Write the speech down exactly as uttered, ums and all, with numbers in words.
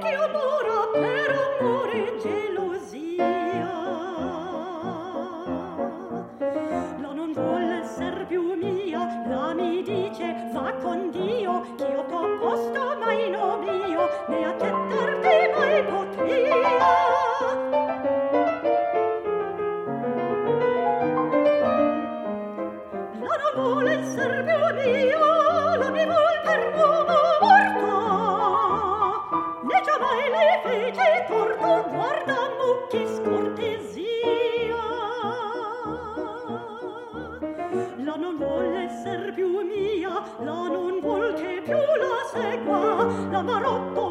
che amora per amore e gelosia. La non vuole esser più mia, la mi dice va con Dio, ch'io t'ho posto mai in oblio, né accettarti mai potria. La non vuole esser più mia, la mi vuol per uomo morto, né già mai le fece torto, guarda mucchi scortesia. La non vuole esser più mia, la non vuol che più la segua, la marotto